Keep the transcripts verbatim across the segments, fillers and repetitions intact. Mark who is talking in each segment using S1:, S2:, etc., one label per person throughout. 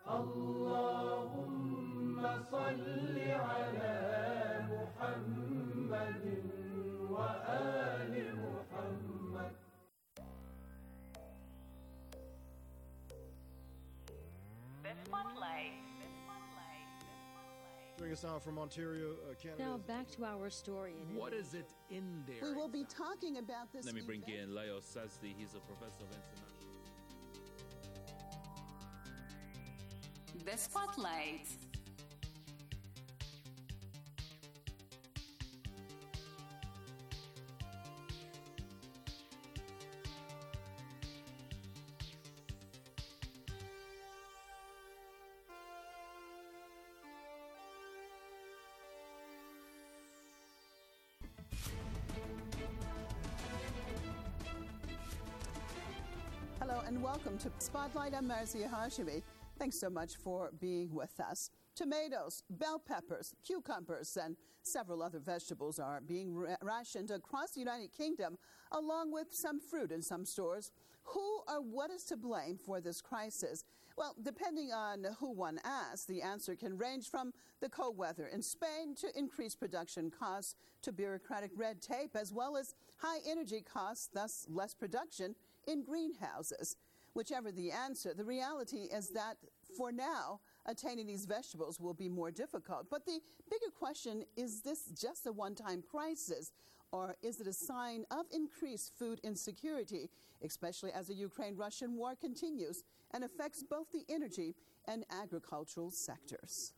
S1: اللهم صل على محمد وآل محمد.
S2: The Spotlight.
S3: Doing a sound from Ontario, uh, Canada.
S4: Now back to our story. In
S5: what is it in there?
S6: We will be talking about this.
S7: Let me bring in Leo Sazdi. He's a professor of international.
S2: The Spotlight.
S6: Hello and welcome to Spotlight. I'm Marzia Hashimi. Thanks so much for being with us. Tomatoes, bell peppers, cucumbers, and several other vegetables are being rationed across the United Kingdom, along with some fruit in some stores. Who or what is to blame for this crisis? Well, depending on who one asks, the answer can range from the cold weather in Spain to increased production costs to bureaucratic red tape, as well as high energy costs, thus less production in greenhouses. Whichever the answer, the reality is that for now, attaining these vegetables will be more difficult. But the bigger question, is this just a one-time crisis, or is it a sign of increased food insecurity, especially as the Ukraine-Russian war continues and affects both the energy and agricultural sectors?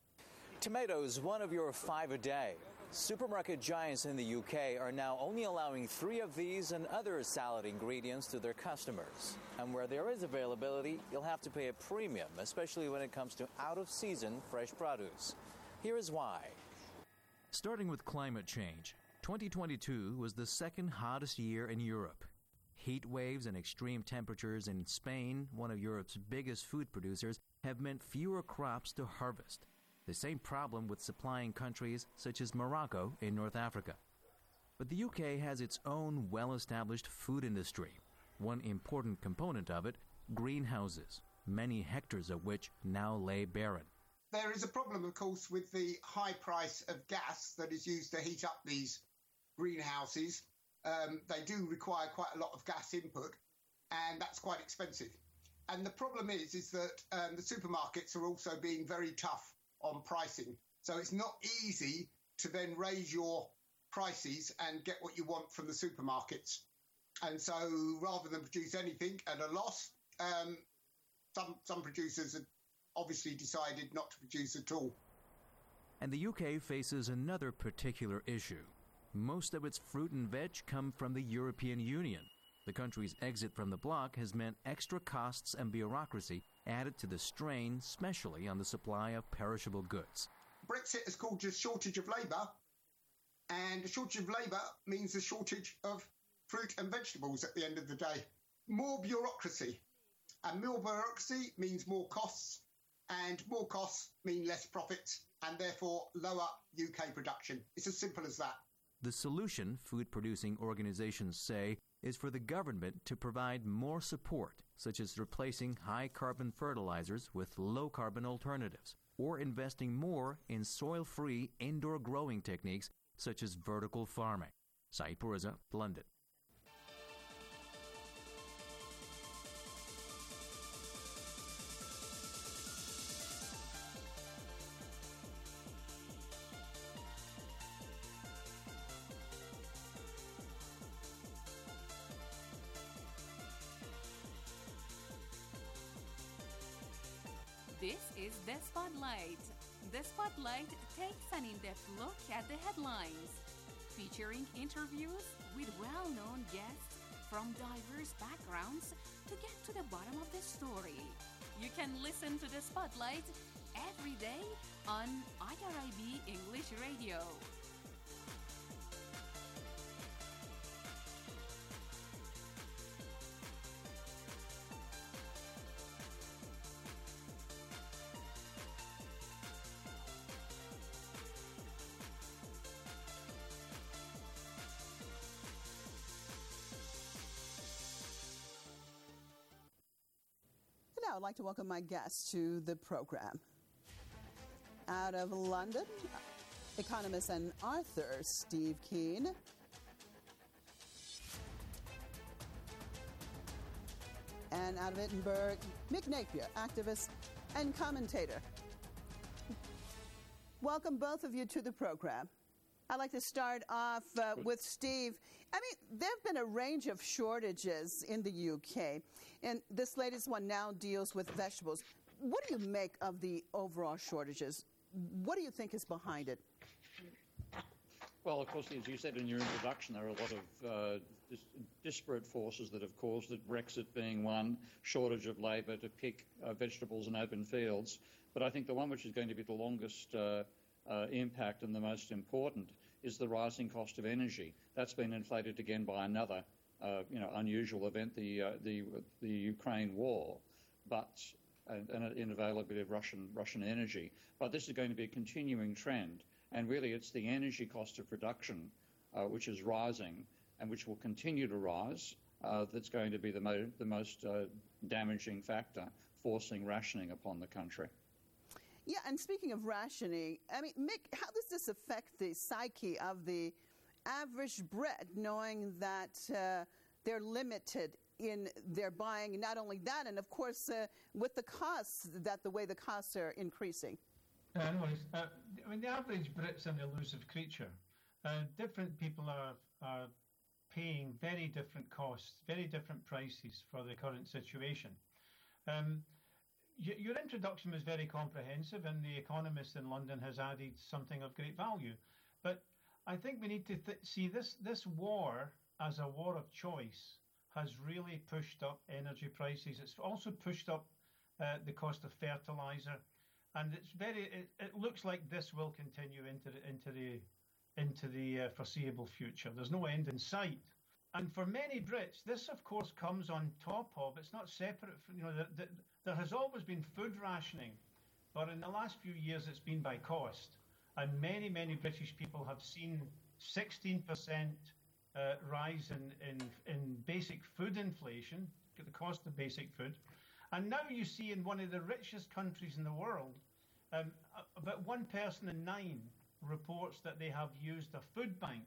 S8: Tomatoes, one of your five a day. Supermarket giants in the U K are now only allowing three of these and other salad ingredients to their customers. And where there is availability, you'll have to pay a premium, especially when it comes to out-of-season fresh produce. Here is why.
S5: Starting with climate change, twenty twenty-two was the second hottest year in Europe. Heat waves and extreme temperatures in Spain, one of Europe's biggest food producers, have meant fewer crops to harvest. The same problem with supplying countries such as Morocco in North Africa. But the U K has its own well-established food industry. One important component of it, greenhouses, many hectares of which now lay barren.
S9: There is a problem, of course, with the high price of gas that is used to heat up these greenhouses. Um, they do require quite a lot of gas input, and that's quite expensive. And the problem is, is that um, the supermarkets are also being very tough on pricing. So it's not easy to then raise your prices and get what you want from the supermarkets. And so rather than produce anything at a loss, um, some some producers have obviously decided not to produce at all.
S5: And the U K faces another particular issue. Most of its fruit and veg come from the European Union. The country's exit from the bloc has meant extra costs and bureaucracy added to the strain, especially on the supply of perishable goods.
S9: Brexit has caused a shortage of labour, and a shortage of labour means a shortage of fruit and vegetables at the end of the day. More bureaucracy, and more bureaucracy means more costs, and more costs mean less profits, and therefore lower U K production. It's as simple as that.
S5: The solution, food-producing organizations say, is for the government to provide more support, such as replacing high-carbon fertilizers with low-carbon alternatives, or investing more in soil-free indoor growing techniques such as vertical farming. Saeed Pourreza, London.
S2: This is The Spotlight. The Spotlight takes an in-depth look at the headlines, featuring interviews with well-known guests from diverse backgrounds to get to the bottom of the story. You can listen to The Spotlight every day on I R I B English Radio.
S6: Now I'd like to welcome my guests to the program. Out of London, economist and author Steve Keen. And out of Edinburgh, Mick Napier, activist and commentator. Welcome both of you to the program. I'd like to start off uh, with Steve. I mean, there have been a range of shortages in the U K, and this latest one now deals with vegetables. What do you make of the overall shortages? What do you think is behind it?
S10: Well, of course, as you said in your introduction, there are a lot of uh, dis- disparate forces that have caused it, Brexit being one, shortage of labour to pick uh, vegetables in open fields. But I think the one which is going to be the longest uh, uh, impact and the most important is the rising cost of energy. That's been inflated again by another, uh, you know, unusual event, the uh, the the Ukraine war, but and, and in availability of Russian Russian energy. But this is going to be a continuing trend, and really, it's the energy cost of production uh, which is rising and which will continue to rise. Uh, that's going to be the mo- the most uh, damaging factor, forcing rationing upon the country.
S6: Yeah, and speaking of rationing, I mean, Mick, how does this affect the psyche of the average Brit, knowing that uh, they're limited in their buying? Not only that, and of course, uh, with the costs, that the way the costs are increasing.
S11: Uh, no, uh, I mean, the average Brit's an elusive creature. Uh, different people are, are paying very different costs, very different prices for the current situation. Um, Your introduction was very comprehensive, and The Economist in London has added something of great value. But I think we need to th- see this, this war as a war of choice has really pushed up energy prices. It's also pushed up uh, the cost of fertilizer, and it's very. It, it looks like this will continue into the into the into the uh, foreseeable future. There's no end in sight. And for many Brits, this, of course, comes on top of, it's not separate from, you know, the, the, there has always been food rationing, but in the last few years it's been by cost. And many, many British people have seen sixteen percent uh, rise in, in, in basic food inflation, the cost of basic food. And now you see in one of the richest countries in the world, um, about one person in nine reports that they have used a food bank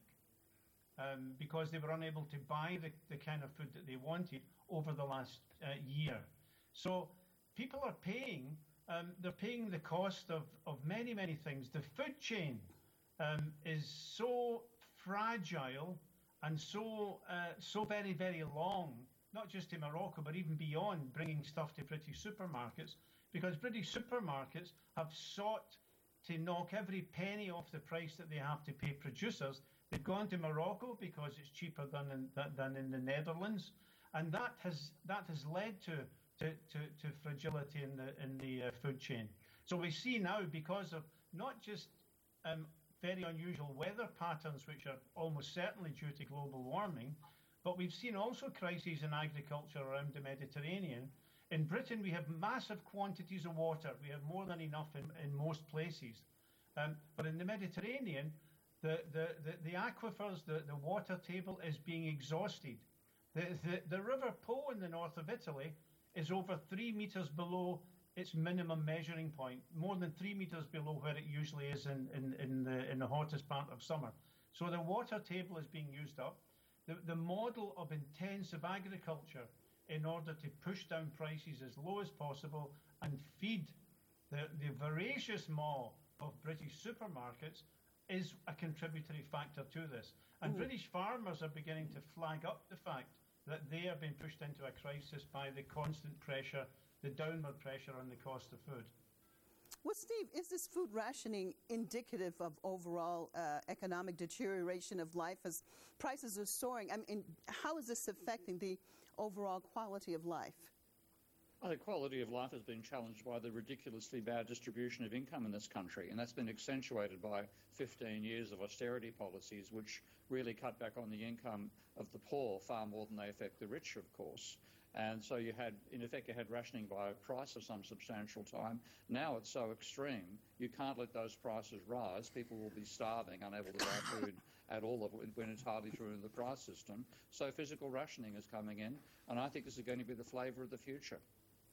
S11: Um, because they were unable to buy the, the kind of food that they wanted over the last uh, year. So people are paying, um, they're paying the cost of, of many, many things. The food chain um, is so fragile and so uh, so very, very long, not just in Morocco, but even beyond, bringing stuff to British supermarkets, because British supermarkets have sought to knock every penny off the price that they have to pay producers. They've gone to Morocco because it's cheaper than in, than in the Netherlands, and that has that has led to to, to, to fragility in the in the uh, food chain. So we see now, because of not just um, very unusual weather patterns, which are almost certainly due to global warming, but we've seen also crises in agriculture around the Mediterranean. In Britain, we have massive quantities of water. We have more than enough in, in most places, um, but in the Mediterranean, The, the, the, the aquifers, the, the water table is being exhausted. The, the, the River Po in the north of Italy is over three metres below its minimum measuring point, more than three metres below where it usually is in, in, in, the, in the hottest part of summer. So the water table is being used up. The, the model of intensive agriculture in order to push down prices as low as possible and feed the, the voracious maw of British supermarkets is a contributory factor to this. And mm. British farmers are beginning to flag up the fact that they are being pushed into a crisis by the constant pressure, the downward pressure on the cost of food.
S6: Well, Steve, is this food rationing indicative of overall uh, economic deterioration of life as prices are soaring? I mean, how is this affecting the overall quality of life?
S10: Well, the quality of life has been challenged by the ridiculously bad distribution of income in this country, and that's been accentuated by fifteen years of austerity policies, which really cut back on the income of the poor far more than they affect the rich, of course. And so you had, in effect, you had rationing by price for some substantial time. Now it's so extreme, you can't let those prices rise. People will be starving, unable to buy food at all when it's hardly through the price system. So physical rationing is coming in, and I think this is going to be the flavour of the future.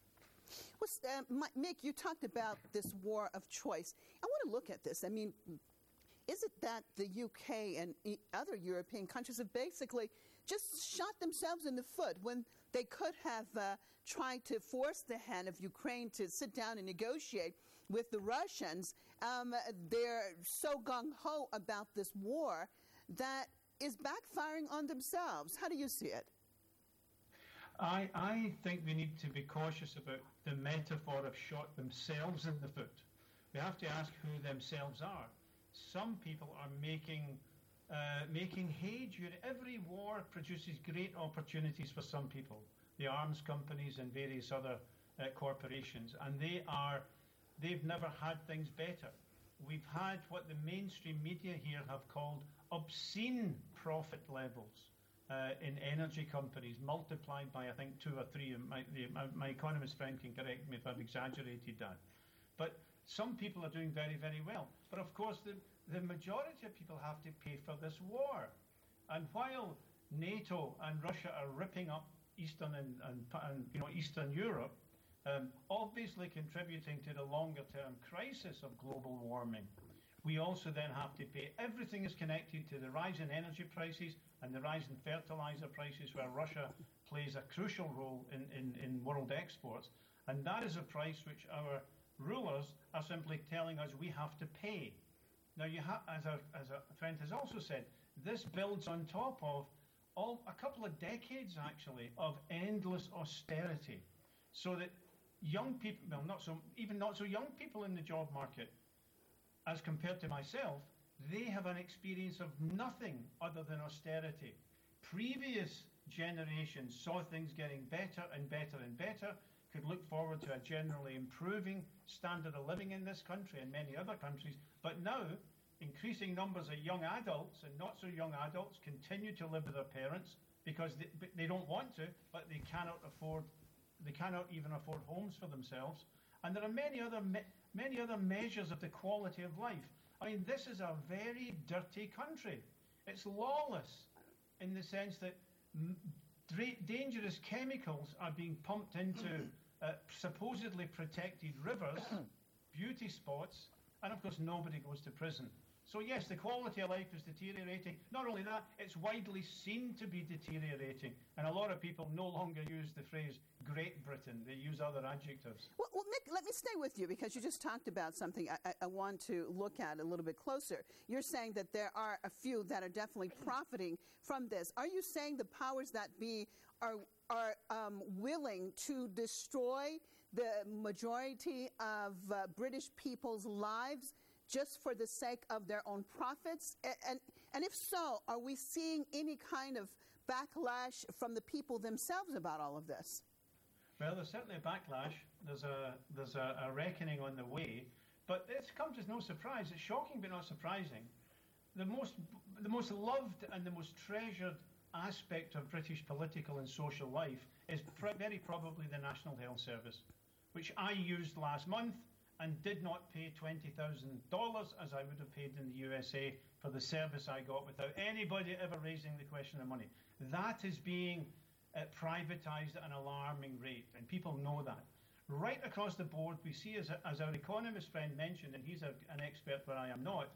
S6: What's, uh, Mick, you talked about this war of choice. I want to look at this. I mean, is it that the U K and e- other European countries have basically just shot themselves in the foot when they could have uh, tried to force the hand of Ukraine to sit down and negotiate with the Russians? Um, they're so gung-ho about this war that is backfiring on themselves. How do you see it?
S11: I, I think we need to be cautious about the metaphor of shot themselves in the foot. We have to ask who themselves are. Some people are making uh, making hay. Every war produces great opportunities for some people, the arms companies and various other uh, corporations, and they are they've never had things better. We've had what the mainstream media here have called obscene profit levels uh, in energy companies, multiplied by, I think, two or three. My, the, my, my economist friend can correct me if I've exaggerated that. But some people are doing very, very well. But of course, the, the majority of people have to pay for this war. And while NATO and Russia are ripping up Eastern and, and, and you know, Eastern Europe, Um, obviously contributing to the longer-term crisis of global warming, we also then have to pay. Everything is connected to the rise in energy prices and the rise in fertilizer prices, where Russia plays a crucial role in, in, in world exports. And that is a price which our rulers are simply telling us we have to pay. Now, you ha- as, a, as a friend has also said, this builds on top of all, a couple of decades, actually, of endless austerity, so that young people, well, not so, even not so young people in the job market, as compared to myself, they have an experience of nothing other than austerity. Previous generations saw things getting better and better and better, could look forward to a generally improving standard of living in this country and many other countries, but now increasing numbers of young adults and not so young adults continue to live with their parents because they, they don't want to, but they cannot afford They cannot even afford homes for themselves. And there are many other me- many other measures of the quality of life. I mean, this is a very dirty country. It's lawless in the sense that m- dra- dangerous chemicals are being pumped into uh, supposedly protected rivers, beauty spots, and of course nobody goes to prison. So yes, the quality of life is deteriorating. Not only that, it's widely seen to be deteriorating. And a lot of people no longer use the phrase Great Britain. They use other adjectives.
S6: Well, well Mick, let me stay with you because you just talked about something I, I, I want to look at a little bit closer. You're saying that there are a few that are definitely profiting from this. Are you saying the powers that be are, are um, willing to destroy the majority of uh, British people's lives just for the sake of their own profits? And, and, and if so, are we seeing any kind of backlash from the people themselves about all of this?
S11: Well, there's certainly a backlash. There's a there's a, a reckoning on the way, but it's come as no surprise. It's shocking but not surprising. The most the most loved and the most treasured aspect of British political and social life is pr- very probably the National Health Service, which I used last month and did not pay twenty thousand dollars as I would have paid in the U S A for the service I got without anybody ever raising the question of money. That is being uh, privatised at an alarming rate, and people know that. Right across the board, we see, as, as our economist friend mentioned, and he's a, an expert where I am not,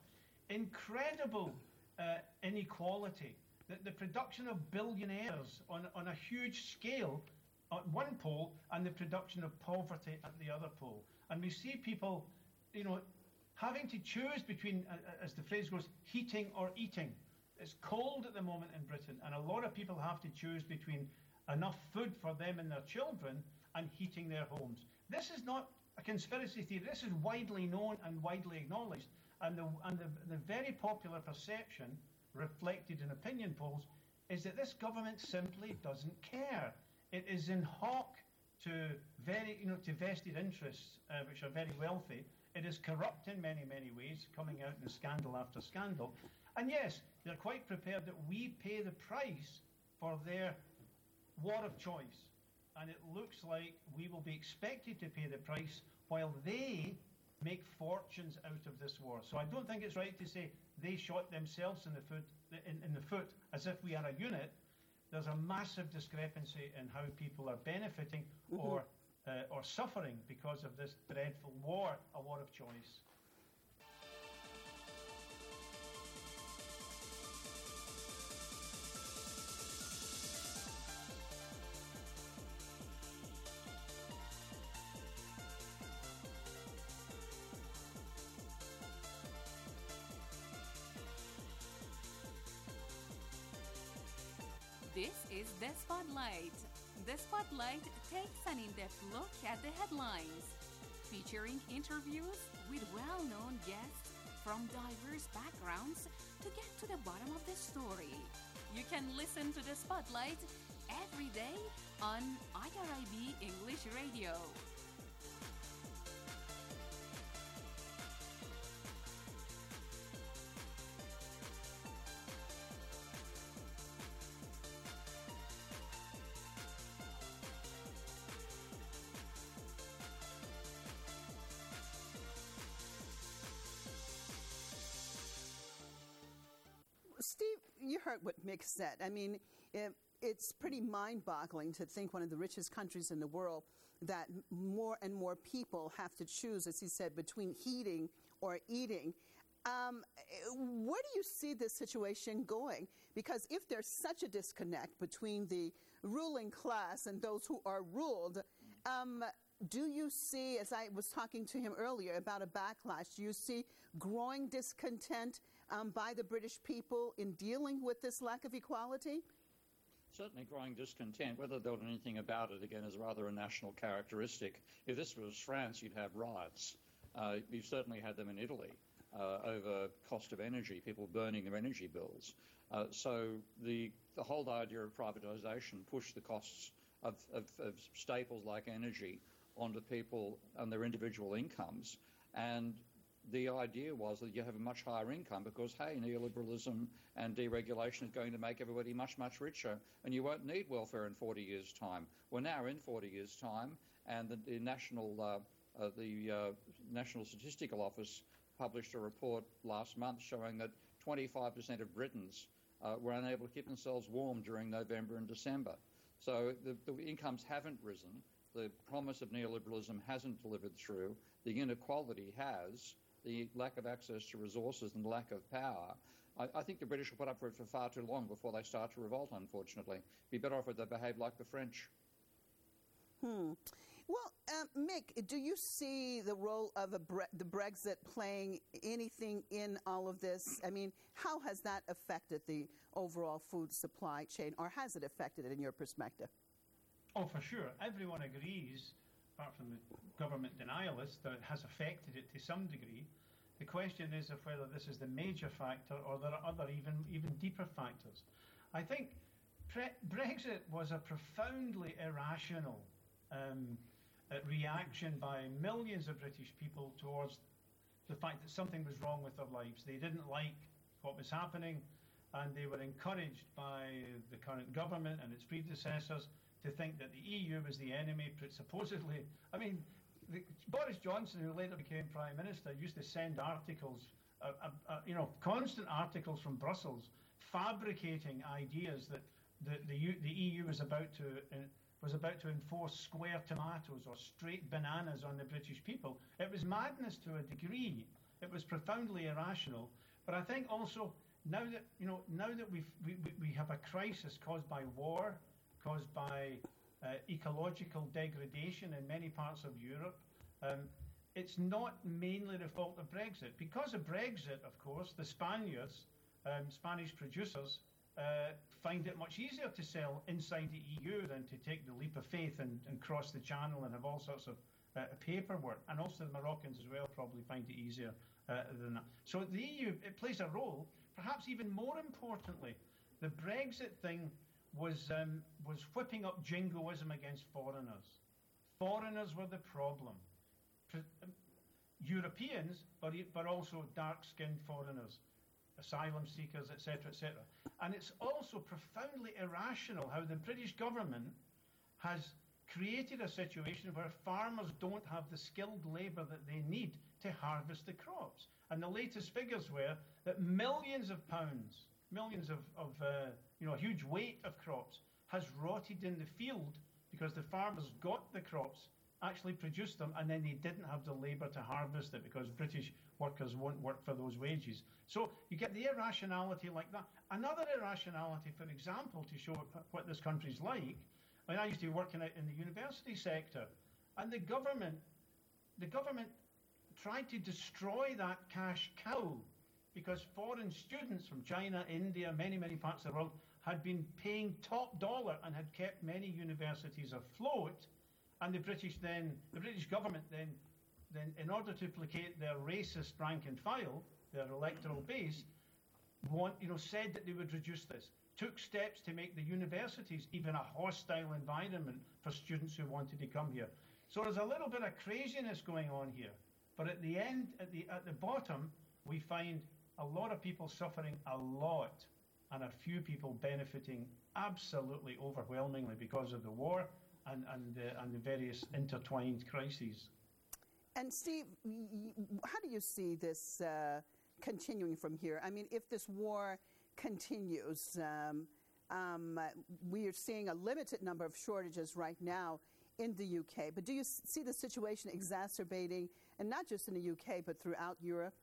S11: incredible uh, inequality. The, the production of billionaires on, on a huge scale at one pole and the production of poverty at the other pole. And we see people, you know, having to choose between, uh, as the phrase goes, heating or eating. It's cold at the moment in Britain, and a lot of people have to choose between enough food for them and their children and heating their homes. This is not a conspiracy theory. This is widely known and widely acknowledged. And the, and the, the very popular perception reflected in opinion polls is that this government simply doesn't care. It is in hock to very, you know, to vested interests, uh, which are very wealthy. It is corrupt in many, many ways, coming out in scandal after scandal. And yes, they're quite prepared that we pay the price for their war of choice. And it looks like we will be expected to pay the price while they make fortunes out of this war. So I don't think it's right to say they shot themselves in the foot, in, in the foot as if we are a unit. There's a massive discrepancy in how people are benefiting mm-hmm. or uh, or suffering because of this dreadful war, a war of choice.
S2: This is The Spotlight. The Spotlight takes an in-depth look at the headlines, featuring interviews with well-known guests from diverse backgrounds to get to the bottom of the story. You can listen to The Spotlight every day on I R I B English Radio.
S6: Steve, you heard what Mick said. I mean, it, it's pretty mind-boggling to think one of the richest countries in the world that more and more people have to choose, as he said, between heating or eating. Um, where do you see this situation going? Because if there's such a disconnect between the ruling class and those who are ruled, um, do you see, as I was talking to him earlier about a backlash, do you see growing discontent um, by the British people in dealing with this lack of equality?
S10: Certainly growing discontent. Whether they'll do anything about it, again, is rather a national characteristic. If this was France, you'd have riots. Uh, you've certainly had them in Italy uh, over cost of energy, people burning their energy bills. Uh, so the, the whole idea of privatisation pushed the costs of, of, of staples like energy onto people and their individual incomes. And the idea was that you have a much higher income because, hey, neoliberalism and deregulation is going to make everybody much, much richer, and you won't need welfare in forty years' time. We're now in forty years' time, and the, the National uh, uh, the uh, National Statistical Office published a report last month showing that twenty-five percent of Britons uh, were unable to keep themselves warm during November and December. So the, the incomes haven't risen. The promise of neoliberalism hasn't delivered through. The inequality has. The lack of access to resources and the lack of power. I, I think the British will put up for it for far too long before they start to revolt, unfortunately. Be better off if they behave like the French.
S6: Hmm. Well, um, Mick, do you see the role of a bre- the Brexit playing anything in all of this? I mean, how has that affected the overall food supply chain, or has it affected it in your perspective?
S11: Oh, for sure. Everyone agrees, apart from the government denialists, that it has affected it to some degree. The question is of whether this is the major factor or there are other even, even deeper factors. I think pre- Brexit was a profoundly irrational um, uh, reaction by millions of British people towards the fact that something was wrong with their lives. They didn't like what was happening, and they were encouraged by the current government and its predecessors to think that the E U was the enemy, supposedly. I mean, the, Boris Johnson, who later became Prime Minister, used to send articles, uh, uh, uh, you know, constant articles from Brussels, fabricating ideas that the, the, U, the E U was about to uh, was about to enforce square tomatoes or straight bananas on the British people. It was madness to a degree. It was profoundly irrational. But I think also now that you know now that we've, we we have a crisis caused by war, caused by uh, ecological degradation in many parts of Europe. Um, it's not mainly the fault of Brexit. Because of Brexit, of course, the Spaniards, um, Spanish producers, uh, find it much easier to sell inside the E U than to take the leap of faith and, and cross the channel and have all sorts of uh, paperwork. And also the Moroccans as well probably find it easier uh, than that. So the E U, it plays a role. Perhaps even more importantly, the Brexit thing was um, was whipping up jingoism against foreigners. Foreigners were the problem. Pre- um, Europeans, but but also dark-skinned foreigners, asylum seekers, et cetera, et cetera. And it's also profoundly irrational how the British government has created a situation where farmers don't have the skilled labour that they need to harvest the crops. And the latest figures were that millions of pounds, millions of, of uh, you know, a huge weight of crops has rotted in the field because the farmers got the crops actually produced them, and then they didn't have the labour to harvest it because British workers won't work for those wages. So you get the irrationality like that. Another irrationality, for example, to show what this country's like, I mean, I used to be working out in the university sector, and the government, the government tried to destroy that cash cow because foreign students from China, India, many, many parts of the world had been paying top dollar and had kept many universities afloat. And the British then, the British government then, then in order to placate their racist rank and file, their electoral base, want, you know, said that they would reduce this. Took steps to make the universities even a hostile environment for students who wanted to come here. So there's a little bit of craziness going on here. But at the end, at the at the bottom, we find a lot of people suffering a lot and a few people benefiting absolutely overwhelmingly because of the war and, and, uh, and the various intertwined crises.
S6: And Steve, how do you see this uh, continuing from here? I mean, if this war continues, um, um, we are seeing a limited number of shortages right now in the U K, but do you see the situation exacerbating, and not just in the U K, but throughout Europe?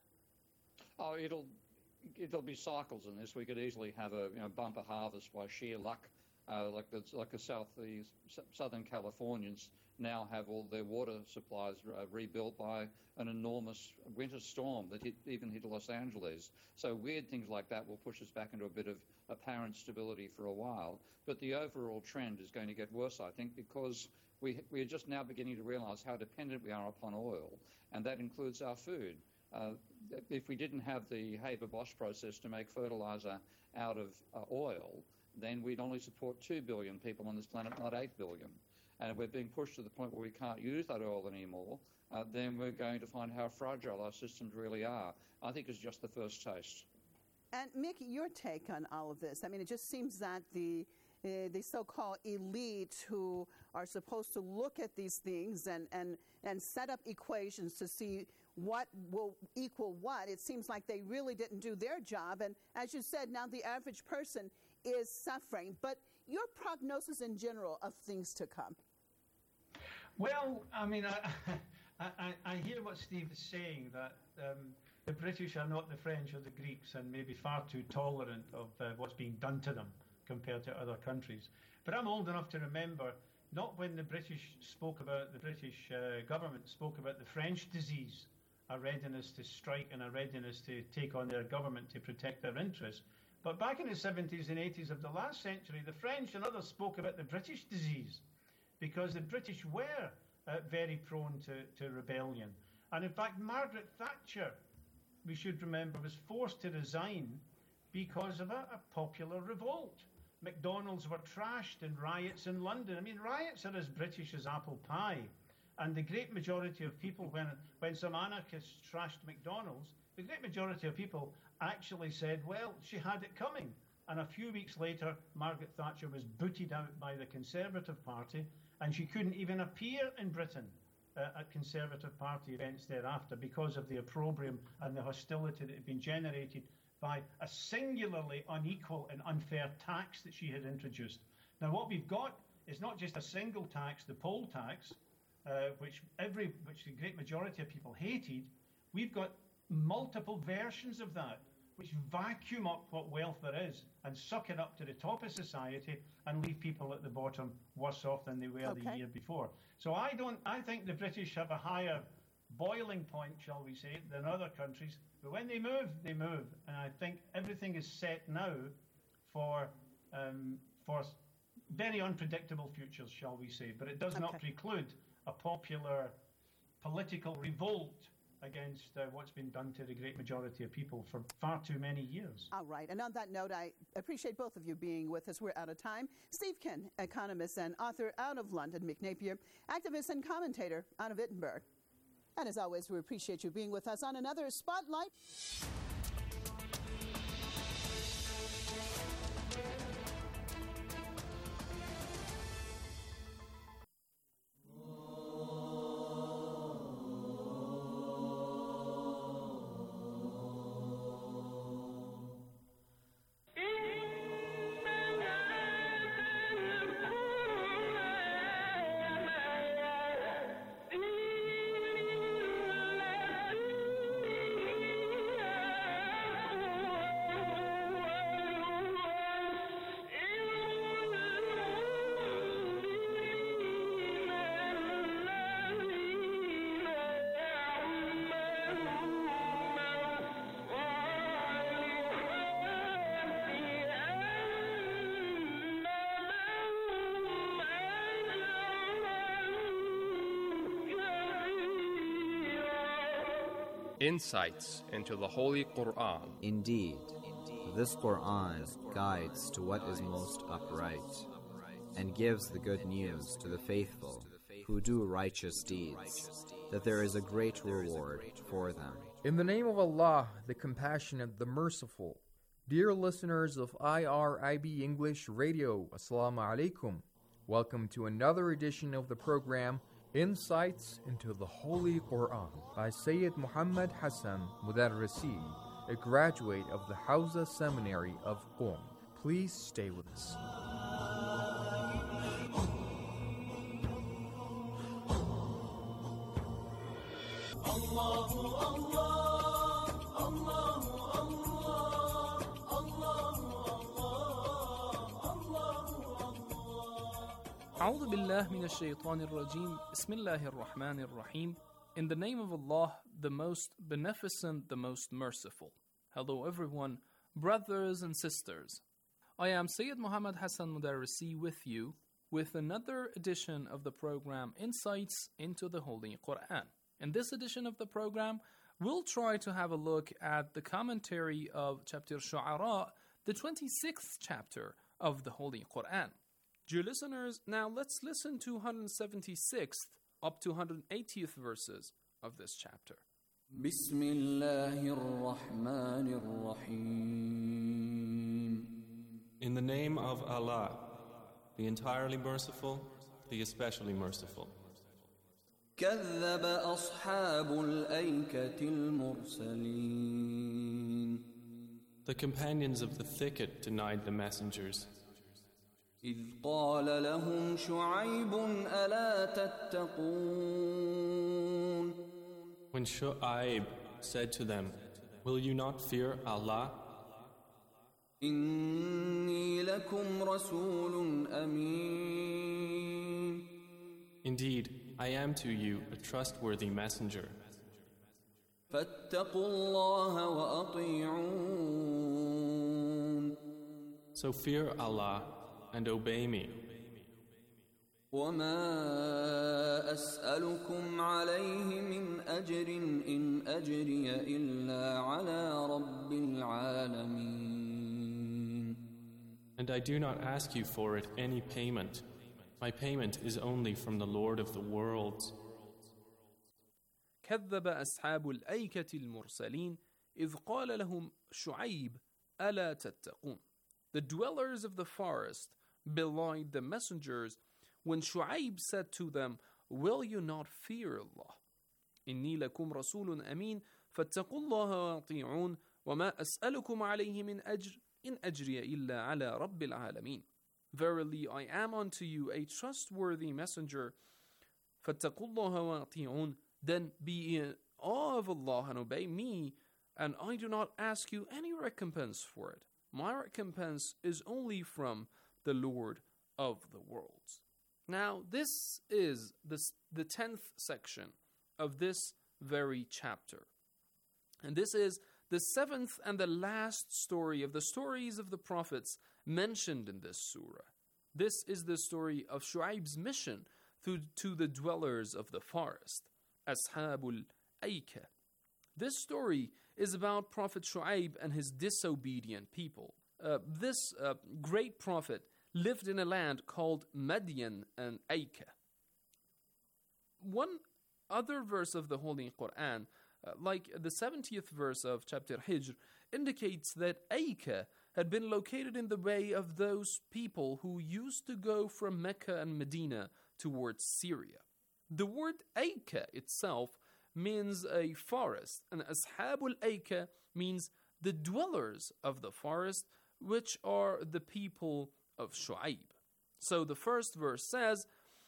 S10: Oh, it'll it'll be cycles in this. We could easily have a you know, bumper harvest by sheer luck, uh, like the like the South the Southern Californians now have all their water supplies uh, rebuilt by an enormous winter storm that hit, even hit Los Angeles. So weird things like that will push us back into a bit of apparent stability for a while. But the overall trend is going to get worse, I think, because we we are just now beginning to realise how dependent we are upon oil, and that includes our food. Uh, if we didn't have the Haber-Bosch process to make fertiliser out of uh, oil, then we'd only support two billion people on this planet, not eight billion. And if we're being pushed to the point where we can't use that oil anymore, uh, then we're going to find how fragile our systems really are. I think it's just the first taste.
S6: And Mick, your take on all of this? I mean, it just seems that the uh, the so-called elite who are supposed to look at these things and, and, and set up equations to see what will equal what, it seems like they really didn't do their job. And as you said, now the average person is suffering. But your prognosis in general of things to come?
S11: Well, I mean, I, I, I hear what Steve is saying, that um, the British are not the French or the Greeks and maybe far too tolerant of uh, what's being done to them compared to other countries. But I'm old enough to remember not when the British spoke about, the British uh, government spoke about the French disease, a readiness to strike and a readiness to take on their government to protect their interests. But back in the seventies and eighties of the last century, the French and others spoke about the British disease because the British were uh, very prone to, to rebellion. And in fact, Margaret Thatcher, we should remember, was forced to resign because of a, a popular revolt. McDonald's were trashed in riots in London. I mean, riots are as British as apple pie. And the great majority of people, when, when some anarchists trashed McDonald's, the great majority of people actually said, well, she had it coming. And a few weeks later, Margaret Thatcher was booted out by the Conservative Party, and she couldn't even appear in Britain uh, at Conservative Party events thereafter because of the opprobrium and the hostility that had been generated by a singularly unequal and unfair tax that she had introduced. Now, what we've got is not just a single tax, the poll tax, uh, which every, which the great majority of people hated. We've got multiple versions of that, which vacuum up what wealth there is and suck it up to the top of society and leave people at the bottom worse off than they were okay. the year before. So I don't. I think the British have a higher boiling point, shall we say, than other countries. But when they move, they move, and I think everything is set now for um, for very unpredictable futures, shall we say. But it does okay. not preclude a popular political revolt against uh, what's been done to the great majority of people for far too many years.
S6: All right. And on that note, I appreciate both of you being with us. We're out of time. Steve Kent, economist and author out of London. Mick Napier, activist and commentator out of Edinburgh. And as always, we appreciate you being with us on another Spotlight.
S12: insights into the Holy Quran.
S13: Indeed, this Quran guides to what is most upright and gives the good news to the faithful who do righteous deeds, that there is a great reward for them.
S14: In the name of Allah, the Compassionate, the Merciful. Dear listeners of I R I B English Radio, Assalamu alaikum. Welcome to another edition of the program, Insights into the Holy Quran, by Sayyid Muhammad Hassan Mudarrisi, a graduate of the Hawza Seminary of Qom. Please stay with us.
S15: أعوذ بالله من الشيطان الرجيم بسم الله الرحمن الرحيم. In the name of Allah, the most beneficent, the most merciful. Hello everyone, brothers and sisters. I am Sayyid Muhammad Hassan Mudarrisi with you with another edition of the program Insights into the Holy Quran. In this edition of the program, we'll try to have a look at the commentary of chapter Shu'ara, the twenty-sixth chapter of the Holy Quran. Dear listeners, now let's listen to one hundred seventy-sixth up to one hundred eightieth verses of this chapter.
S16: Bismillahirrahmanirrahim. In the name of Allah, the entirely merciful, the especially merciful.
S17: كذب أصحاب الأيكة المرسلين.
S16: The companions of the thicket denied the messengers.
S17: إذ قال لهم شعيب ألا تتقون.
S16: When Shu'aib said to them, will you not fear Allah?
S17: إني لكم رسول أمين.
S16: Indeed, I am to you a trustworthy messenger.
S17: فاتقوا الله وأطيعون.
S16: So fear Allah and obey me.
S17: وما أسألكم عليه من أجر إن أجري إلا على رب العالمين.
S16: And I do not ask you for it any payment. My payment is only from the Lord of the worlds.
S15: كذب أصحاب الأيكة المرسلين إذ قال لهم شعيب ألا تتقون. The dwellers of the forest belied the messengers when Shu'aib said to them, will you not fear Allah? إني لكم رسول أمين فاتقوا الله وأطيعون وما أسألكم عليه من أجر إن أجري إلا على رب العالمين. Verily, I am unto you a trustworthy messenger. فاتقوا الله وأطيعون. Then be in awe of Allah and obey me, and I do not ask you any recompense for it. My recompense is only from the Lord of the worlds. Now, this is the, the tenth section of this very chapter. And this is the seventh and the last story of the stories of the prophets mentioned in this surah. This is the story of Shu'aib's mission to, to the dwellers of the forest, Ashabul Aykah. This story is about Prophet Shu'aib and his disobedient people. Uh, this uh, great prophet lived in a land called Madian and Aykah. One other verse of the Holy Quran, uh, like the seventieth verse of chapter Hijr, indicates that Aykah had been located in the way of those people who used to go from Mecca and Medina towards Syria. The word Aykah itself means a forest, and Ashabul Aykah means the dwellers of the forest, which are the people of Shu'aib. So the first verse says,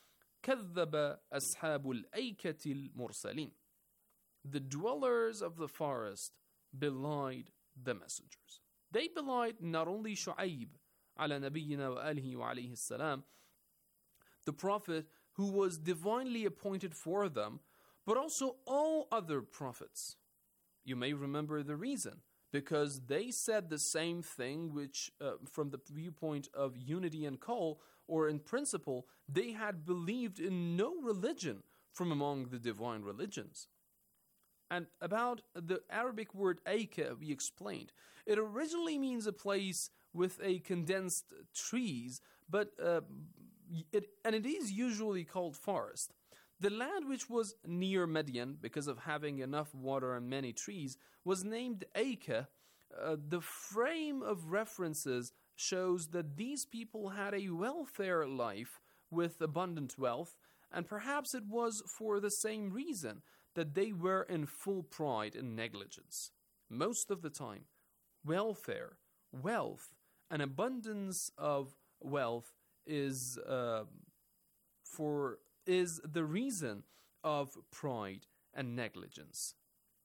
S15: كذب أصحاب الأيكة المرسلين. The dwellers of the forest belied the messengers. They belied not only Shu'aib, على نبينا وآله وعليه السلام, the prophet who was divinely appointed for them, but also all other prophets. You may remember the reason, because they said the same thing which, uh, from the viewpoint of unity and call, or in principle, they had believed in no religion from among the divine religions. And about the Arabic word Aika, we explained. It originally means a place with a condensed trees, but uh, it, and it is usually called forest. The land which was near Madian, because of having enough water and many trees, was named Aika. Uh, the frame of references shows that these people had a welfare life with abundant wealth, and perhaps it was for the same reason that they were in full pride and negligence. Most of the time, welfare, wealth, an abundance of wealth is uh, for is the reason of pride and negligence.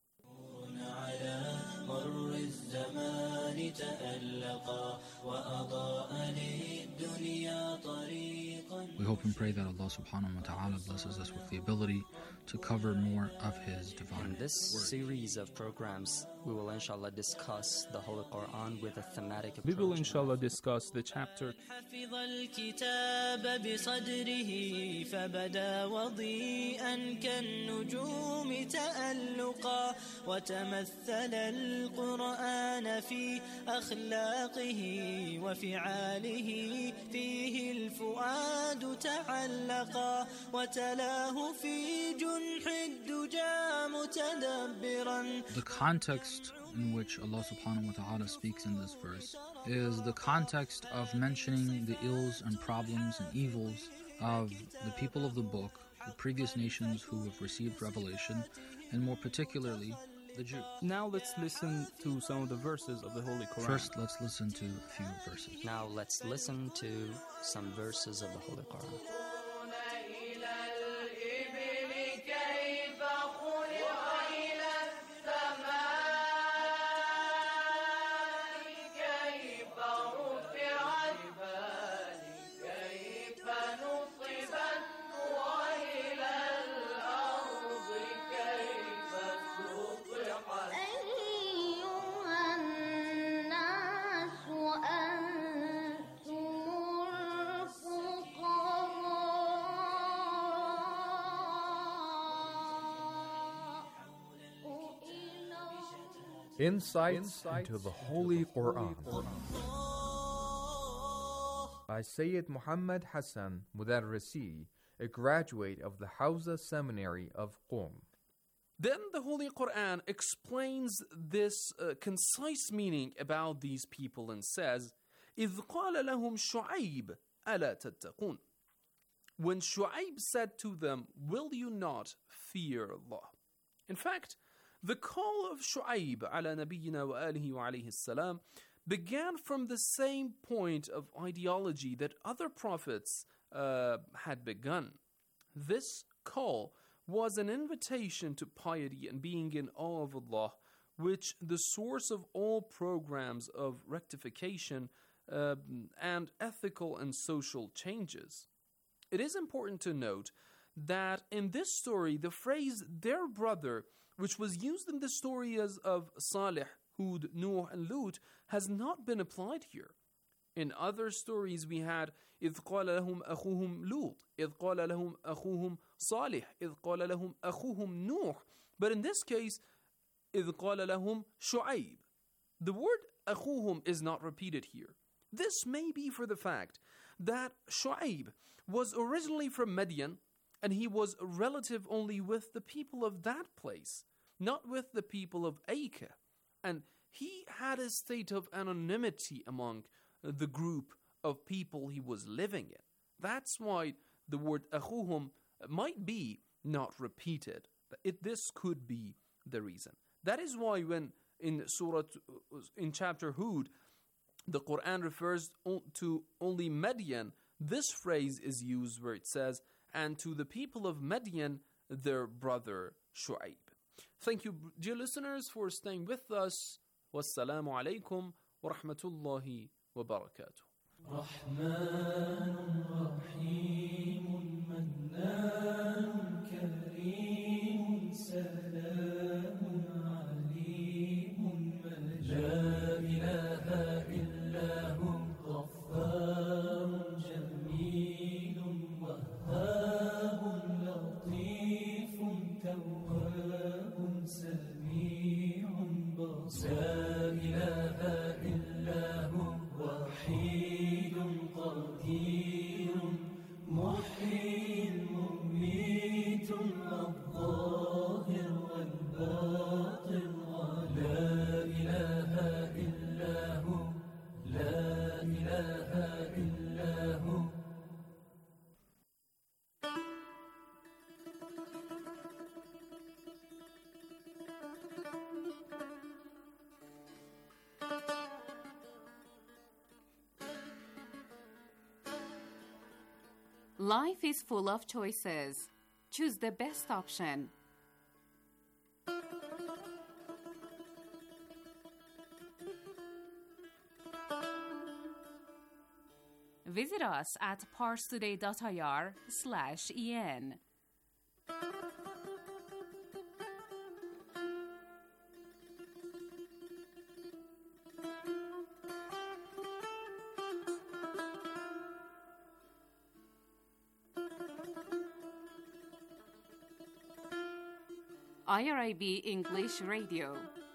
S18: We hope and pray that Allah subhanahu wa ta'ala blesses us with the ability to cover more of His divine
S19: In this
S18: word.
S19: series of programs, we will inshallah discuss the Holy Quran with a thematic approach.
S12: We will inshallah discuss the chapter
S20: حفظ الكتاب بصدره فبدا وضيئا كالنجوم تألقا وتمثل القرآن في أخلاقه وفعاله فيه الفؤاد تعلقا وتلاه في جنح الدجى متدبرا.
S18: The context in which Allah subhanahu wa ta'ala speaks in this verse is the context of mentioning the ills and problems and evils of the people of the book, the previous nations who have received revelation, and more particularly the Jews.
S12: Now let's listen to some of the verses of the Holy Quran.
S18: First, let's listen to a few verses.
S19: Now let's listen to some verses of the Holy Quran.
S14: Insights into the Holy Quran by Sayyid Muhammad Hassan Mudarrisi, a graduate of the Hawza Seminary of Qom.
S15: Then the Holy Quran explains this uh, concise meaning about these people and says, إِذْ قَالَ لَهُمْ شُعَيْبٌ أَلَا تَتَّقُونَ. When Shu'aib said to them, will you not fear Allah? In fact, the call of Shu'aib ala nabiyyina wa alihi wa alayhi salam began from the same point of ideology that other prophets uh, had begun. This call was an invitation to piety and being in awe of Allah, which the source of all programs of rectification uh, and ethical and social changes. It is important to note that in this story, the phrase their brother, which was used in the stories of Salih, Hud, Nuh, and Lut, has not been applied here. In other stories we had إِذْ قَالَ لَهُمْ أَخُوهُمْ لُوط إِذْ قَالَ لَهُمْ أَخُوهُمْ صَالِحٌ إِذْ قَالَ لَهُمْ أَخُوهُمْ نُوحٌ. But in this case, إِذْ قَالَ لَهُمْ شُعَيْبٌ. The word أَخُوهُمْ is not repeated here. This may be for the fact that Shu'aib was originally from Madian, and he was a relative only with the people of that place, not with the people of Aika. And he had a state of anonymity among the group of people he was living in. That's why the word أخوهم might be not repeated. It, this could be the reason. That is why when in Surah, in chapter Hud, the Quran refers to only Madian, this phrase is used where it says, and to the people of Madian, their brother Shu'aib. Thank you, dear listeners, for staying with us. Wassalamu alaikum wa rahmatullahi wa barakatuh.
S1: رحمن رحيم منان كريم سلام عليم لا إله إلا هو غفار جميل وهاب لطيف تواب سميع بصير لا إله إلا هو وحيد قدير محيي مميت الظاهر والباطن لا إله إلا هو لا إله إلا هو.
S2: Life is full of choices. Choose the best option. Visit us at parstoday.ir slash en. I R I B English Radio.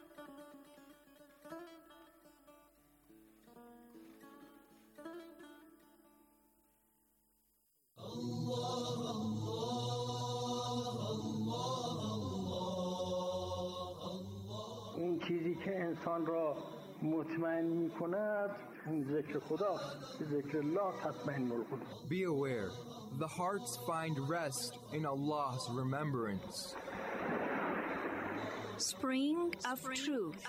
S21: اون چیزی که انسان را مطمئن می کند ذکر خداست. ذکر الله تطمئن القلوب.
S14: Be aware, the hearts find rest in Allah's remembrance.
S4: Spring of Truth.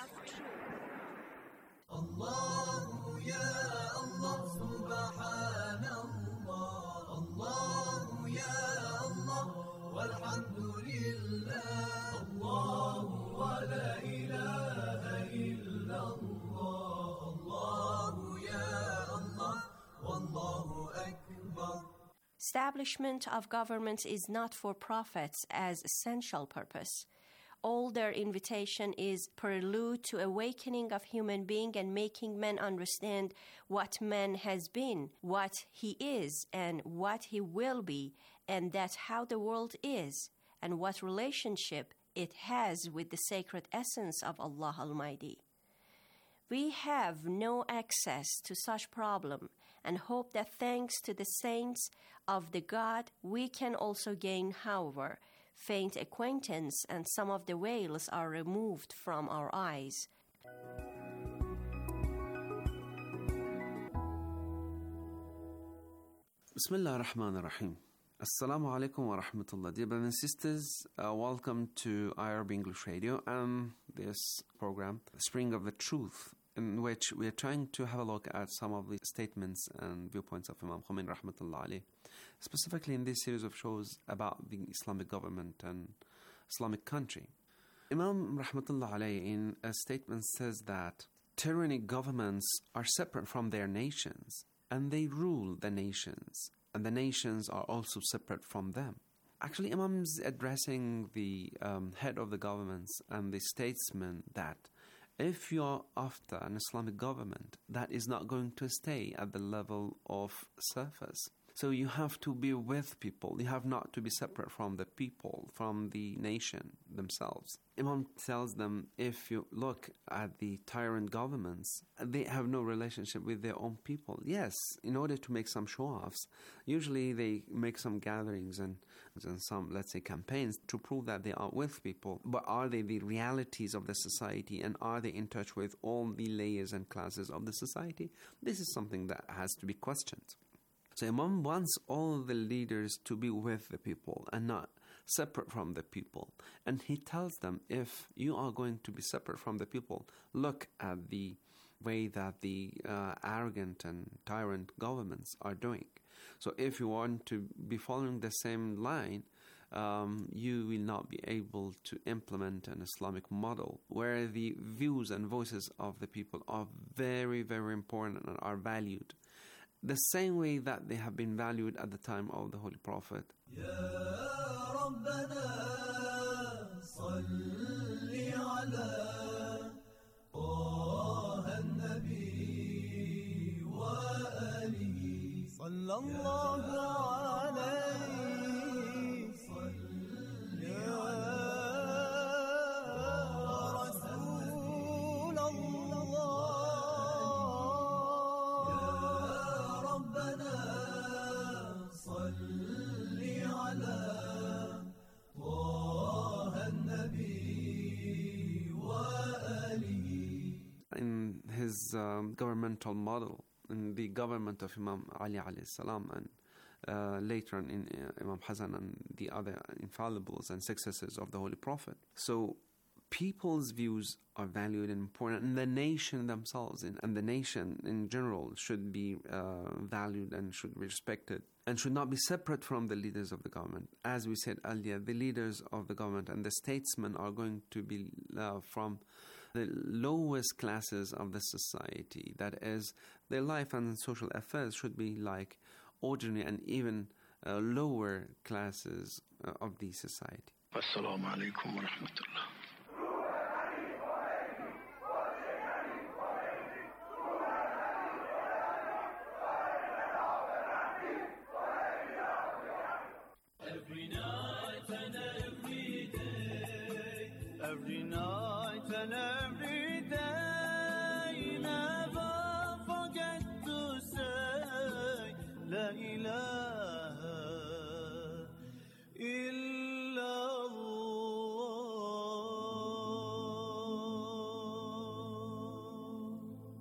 S1: الله يا الله سبحان الله الله يا الله والحمد لله الله ولا إله إلا الله الله يا الله والله أكبر.
S22: Establishment of governments is not for profits as essential purpose. All their invitation is prelude to awakening of human being and making men understand what man has been, what he is, and what he will be, and that how the world is, and what relationship it has with the sacred essence of Allah Almighty. We have no access to such problem and hope that thanks to the saints of the God we can also gain, however, faint acquaintance, and some of the veils are removed from our eyes.
S23: Bismillah ar-Rahman ar-Rahim. Assalamu alaikum wa rahmatullah. Dear brothers and sisters, uh, welcome to I R B English Radio and this program, Spring of the Truth, in which we are trying to have a look at some of the statements and viewpoints of Imam Khomeini rahmatullah alayh, specifically in this series of shows about the Islamic government and Islamic country. Imam rahmatullah alayh in a statement says that tyrannic governments are separate from their nations and they rule the nations, and the nations are also separate from them. Actually, Imam's addressing the um, head of the governments and the statesmen that if you're after an Islamic government, that is not going to stay at the level of surface. So you have to be with people. You have not to be separate from the people, from the nation themselves. Imam tells them, if you look at the tyrant governments, they have no relationship with their own people. Yes, in order to make some show-offs, usually they make some gatherings and, and some, let's say, campaigns to prove that they are with people. But are they the realities of the society, and are they in touch with all the layers and classes of the society? This is something that has to be questioned. So Imam wants all the leaders to be with the people and not separate from the people. And he tells them, if you are going to be separate from the people, look at the way that the uh, arrogant and tyrant governments are doing. So if you want to be following the same line, um, you will not be able to implement an Islamic model where the views and voices of the people are very, very important and are valued the same way that they have been valued at the time of the Holy Prophet. was um, governmental model in the government of Imam Ali alayhi salam, and uh, later on in uh, Imam Hassan and the other infallibles and successors of the Holy Prophet. So people's views are valued and important, and the nation themselves in, and the nation in general should be uh, valued and should be respected and should not be separate from the leaders of the government. As we said earlier, the leaders of the government and the statesmen are going to be uh, from the lowest classes of the society. That is, their life and social affairs should be like ordinary and even uh, lower classes uh, of the society.
S3: Assalamu alaikum wa rahmatullah.
S1: Every night and every day, every night and every day, never forget to say La ilaha illallah.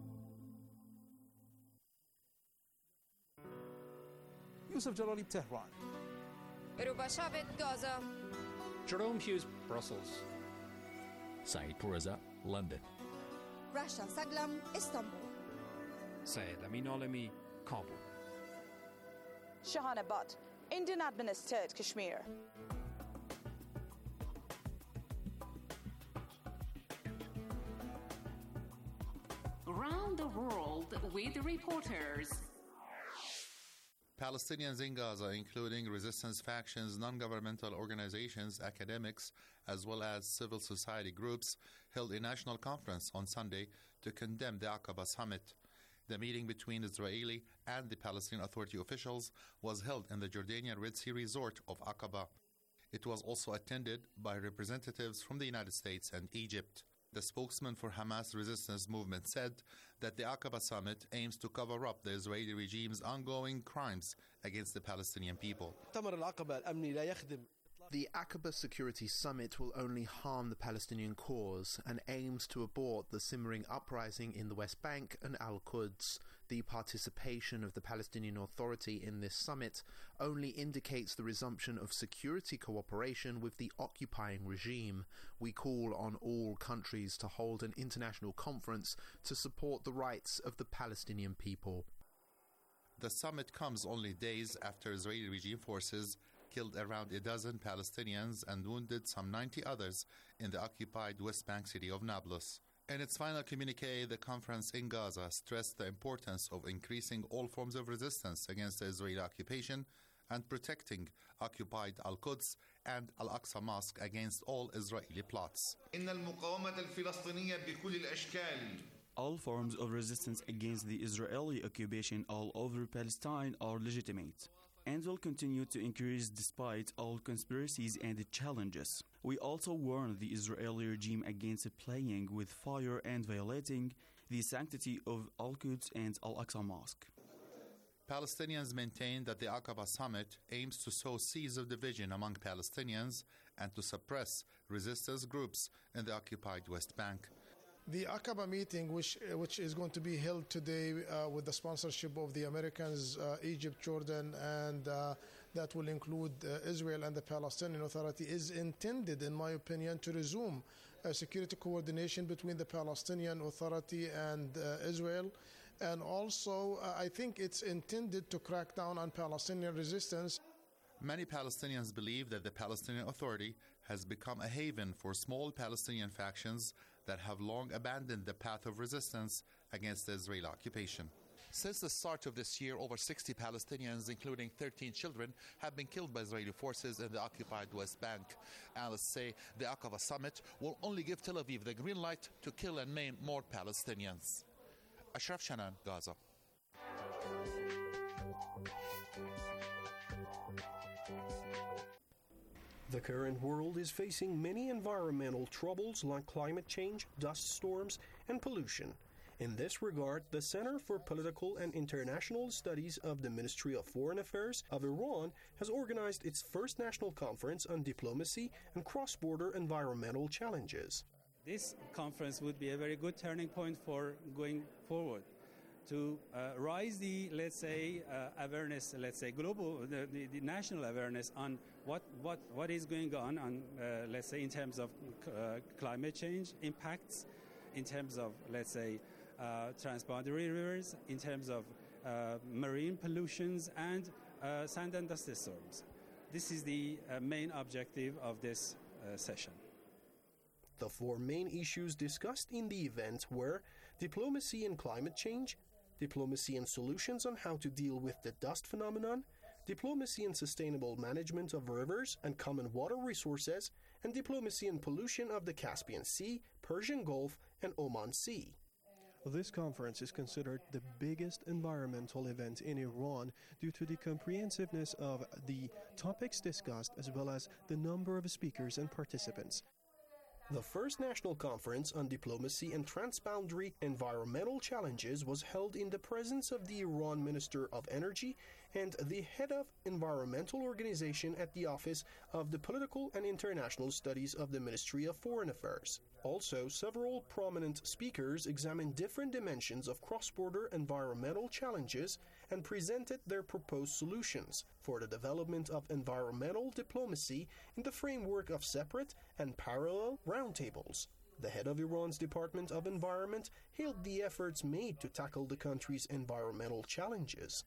S7: Yusuf Jalali, Tehran.
S8: Rubashabit, Gaza.
S24: Jerome Hughes, Brussels.
S25: Saeed Pourreza, London.
S8: Rasha Saglam, Istanbul.
S26: Saeed Amin Alami, Kabul.
S27: Shahana Butt, Indian administered Kashmir.
S2: Around the world with reporters.
S28: Palestinians in Gaza, including resistance factions, non-governmental organizations, academics, as well as civil society groups, held a national conference on Sunday to condemn the Aqaba summit. The meeting between Israeli and the Palestinian Authority officials was held in the Jordanian Red Sea resort of Aqaba. It was also attended by representatives from the United States and Egypt. The spokesman for Hamas resistance movement said that the Aqaba summit aims to cover up the Israeli regime's ongoing crimes against the Palestinian people.
S29: The Aqaba Security Summit will only harm the Palestinian cause and aims to abort the simmering uprising in the West Bank and Al-Quds. The participation of the Palestinian Authority in this summit only indicates the resumption of security cooperation with the occupying regime. We call on all countries to hold an international conference to support the rights of the Palestinian people.
S28: The summit comes only days after Israeli regime forces killed around a dozen Palestinians and wounded some ninety others in the occupied West Bank city of Nablus. In its final communique, the conference in Gaza stressed the importance of increasing all forms of resistance against the Israeli occupation and protecting occupied Al-Quds and Al-Aqsa Mosque against all Israeli plots.
S30: All forms of resistance against the Israeli occupation all over Palestine are legitimate and will continue to increase despite all conspiracies and challenges. We also warn the Israeli regime against playing with fire and violating the sanctity of Al-Quds and Al-Aqsa Mosque.
S28: Palestinians maintain that the Aqaba summit aims to sow seeds of division among Palestinians and to suppress resistance groups in the occupied West Bank.
S31: The Aqaba meeting, which which is going to be held today uh, with the sponsorship of the Americans, uh, Egypt, Jordan, and uh, that will include uh, Israel and the Palestinian Authority, is intended, in my opinion, to resume uh, security coordination between the Palestinian Authority and uh, Israel. And also, uh, I think it's intended to crack down on Palestinian resistance.
S28: Many Palestinians believe that the Palestinian Authority has become a haven for small Palestinian factions that have long abandoned the path of resistance against the Israeli occupation. Since the start of this year, over sixty Palestinians, including thirteen children, have been killed by Israeli forces in the occupied West Bank. Analysts say the Aqaba summit will only give Tel Aviv the green light to kill and maim more Palestinians. Ashraf Shanan, Gaza.
S32: The current world is facing many environmental troubles like climate change, dust storms, and pollution. In this regard, the Center for Political and International Studies of the Ministry of Foreign Affairs of Iran has organized its first national conference on diplomacy and cross-border environmental challenges.
S5: This conference would be a very good turning point for going forward to uh, raise the, let's say, uh, awareness, let's say, global, the, the, the national awareness on what, what, what is going on, on uh, let's say, in terms of uh, climate change impacts, in terms of, let's say, uh, transboundary rivers, in terms of uh, marine pollutions, and uh, sand and dust storms. This is the uh, main objective of this uh, session.
S32: The four main issues discussed in the event were diplomacy and climate change, diplomacy and solutions on how to deal with the dust phenomenon, diplomacy and sustainable management of rivers and common water resources, and diplomacy and pollution of the Caspian Sea, Persian Gulf, and Oman Sea.
S5: This conference is considered the biggest environmental event in Iran due to the comprehensiveness of the topics discussed as well as the number of speakers and participants.
S32: The first national conference on diplomacy and transboundary environmental challenges was held in the presence of the Iran Minister of Energy and the head of environmental organization at the Office of the Political and International Studies of the Ministry of Foreign Affairs. Also, several prominent speakers examined different dimensions of cross-border environmental challenges and presented their proposed solutions for the development of environmental diplomacy in the framework of separate and parallel roundtables. The head of Iran's Department of Environment hailed the efforts made to tackle the country's environmental challenges.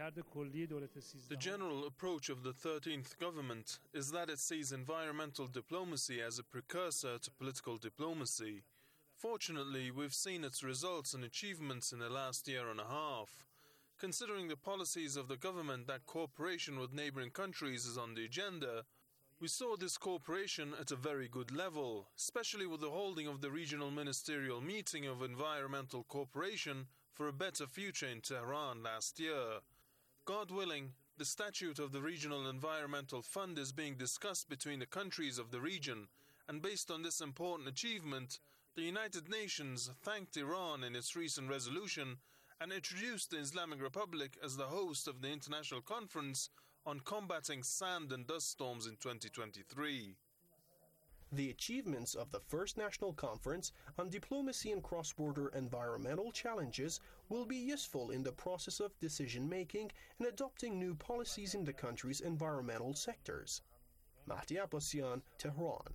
S6: The general approach of the thirteenth government is that it sees environmental diplomacy as a precursor to political diplomacy. Fortunately, we've seen its results and achievements in the last year and a half. Considering the policies of the government that cooperation with neighboring countries is on the agenda, we saw this cooperation at a very good level, especially with the holding of the regional ministerial meeting of environmental cooperation for a better future in Tehran last year. God willing, the statute of the Regional Environmental Fund is being discussed between the countries of the region, and based on this important achievement, the United Nations thanked Iran in its recent resolution and introduced the Islamic Republic as the host of the International Conference on combating sand and dust storms in twenty twenty-three.
S32: The achievements of the first national conference on diplomacy and cross-border environmental challenges will be useful in the process of decision-making and adopting new policies in the country's environmental sectors. Mahdi Abbasian, Tehran.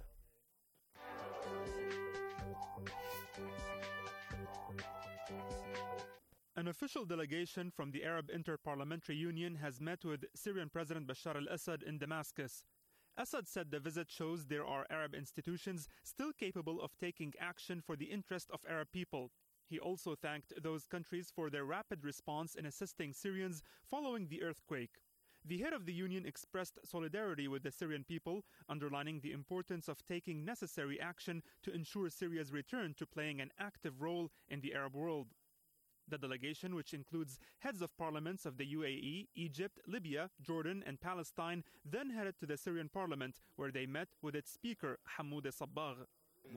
S9: An official delegation from the Arab Inter-Parliamentary Union has met with Syrian President Bashar al-Assad in Damascus. Assad said the visit shows there are Arab institutions still capable of taking action for the interest of Arab people. He also thanked those countries for their rapid response in assisting Syrians following the earthquake. The head of the union expressed solidarity with the Syrian people, underlining the importance of taking necessary action to ensure Syria's return to playing an active role in the Arab world. The delegation, which includes heads of parliaments of the U A E, Egypt, Libya, Jordan, and Palestine, then headed to the Syrian parliament, where they met with its speaker, Hamoud Sabbagh.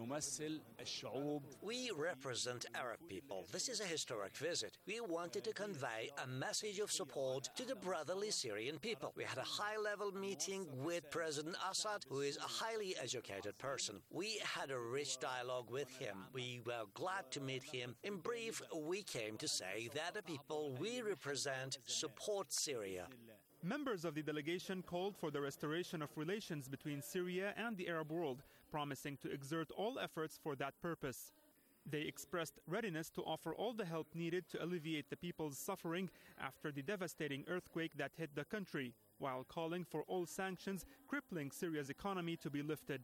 S10: We represent Arab people. This is a historic visit. We wanted to convey a message of support to the brotherly Syrian people. We had a high-level meeting with President Assad, who is a highly educated person. We had a rich dialogue with him. We were glad to meet him. In brief, we came to say that the people we represent support Syria.
S9: Members of the delegation called for the restoration of relations between Syria and the Arab world, promising to exert all efforts for that purpose. They expressed readiness to offer all the help needed to alleviate the people's suffering after the devastating earthquake that hit the country, while calling for all sanctions crippling Syria's economy to be lifted.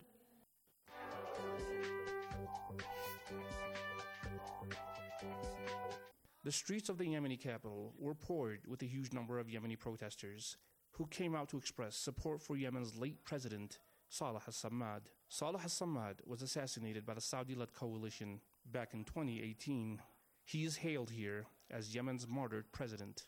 S11: The streets of the Yemeni capital were poured with a huge number of Yemeni protesters who came out to express support for Yemen's late president, Saleh al-Samad. Saleh al-Samad was assassinated by the Saudi-led coalition back in twenty eighteen. He is hailed here as Yemen's martyred president.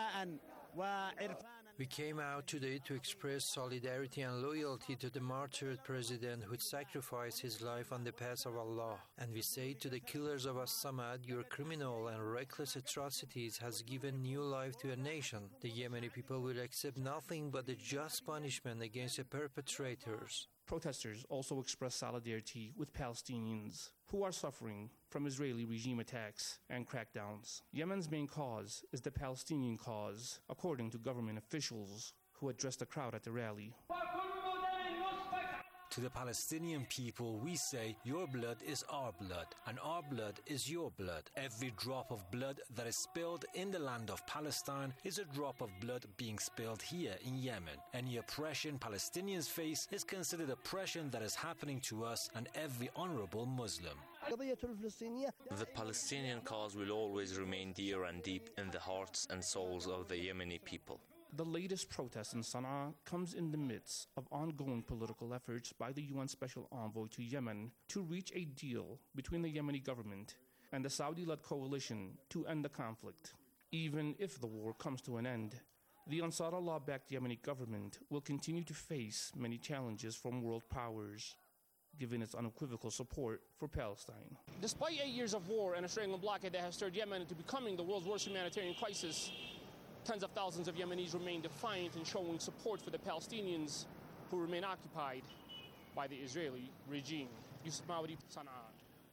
S12: We came out today to express solidarity and loyalty to the martyred president who sacrificed his life on the path of Allah. And we say to the killers of As-Samad, your criminal and reckless atrocities has given new life to a nation. The Yemeni people will accept nothing but the just punishment against the perpetrators.
S11: Protesters also expressed solidarity with Palestinians who are suffering from Israeli regime attacks and crackdowns. Yemen's main cause is the Palestinian cause, according to government officials who addressed the crowd at the rally.
S12: To the Palestinian people, we say, your blood is our blood, and our blood is your blood. Every drop of blood that is spilled in the land of Palestine is a drop of blood being spilled here in Yemen. Any oppression Palestinians face is considered oppression that is happening to us and every honorable Muslim.
S4: The Palestinian cause will always remain dear and deep in the hearts and souls of the Yemeni people.
S11: The latest protest in Sana'a comes in the midst of ongoing political efforts by the U N Special Envoy to Yemen to reach a deal between the Yemeni government and the Saudi-led coalition to end the conflict. Even if the war comes to an end, the Ansar Allah-backed Yemeni government will continue to face many challenges from world powers, given its unequivocal support for Palestine.
S13: Despite eight years of war and a Australian blockade that has stirred Yemen into becoming the world's worst humanitarian crisis, tens of thousands of Yemenis remain defiant in showing support for the Palestinians who remain occupied by the Israeli regime. Yusuf Mawri, Sana'a.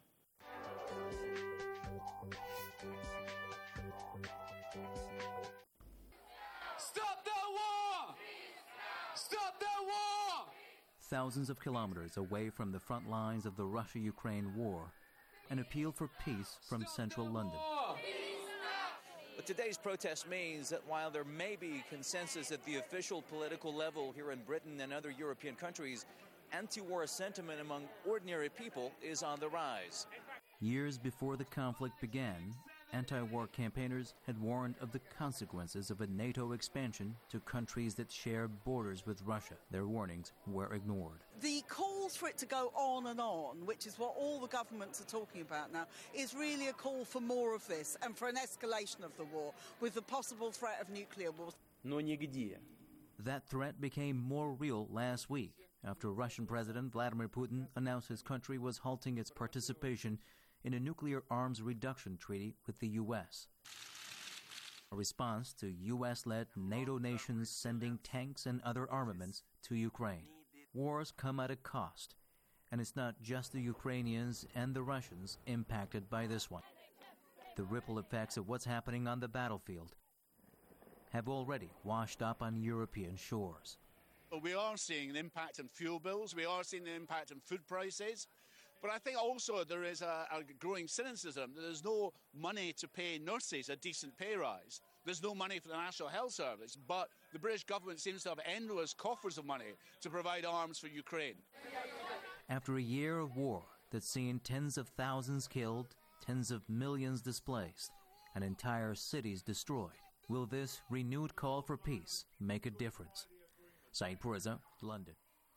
S14: Stop that war! Stop that war!
S15: Thousands of kilometers away from the front lines of the Russia-Ukraine war, an appeal for peace from central London.
S16: But today's protest means that while there may be consensus at the official political level here in Britain and other European countries, anti-war sentiment among ordinary people is on the rise.
S15: Years before the conflict began, anti-war campaigners had warned of the consequences of a NATO expansion to countries that share borders with Russia. Their warnings were ignored.
S17: The calls for it to go on and on, which is what all the governments are talking about now, is really a call for more of this and for an escalation of the war with the possible threat of nuclear war.
S15: Но нигде. That threat became more real last week after Russian President Vladimir Putin announced his country was halting its participation in a nuclear arms reduction treaty with the U S. A response to U S-led NATO nations sending tanks and other armaments to Ukraine. Wars come at a cost, and it's not just the Ukrainians and the Russians impacted by this one. The ripple effects of what's happening on the battlefield have already washed up on European shores.
S18: We are seeing an impact on fuel bills, we are seeing an impact on food prices. But I think also there is a, a growing cynicism that there's no money to pay nurses a decent pay rise. There's no money for the National Health Service, but the British government seems to have endless coffers of money to provide arms for Ukraine.
S15: After a year of war that's seen tens of thousands killed, tens of millions displaced, and entire cities destroyed, will this renewed call for peace make a difference? Saeed Pourreza, London.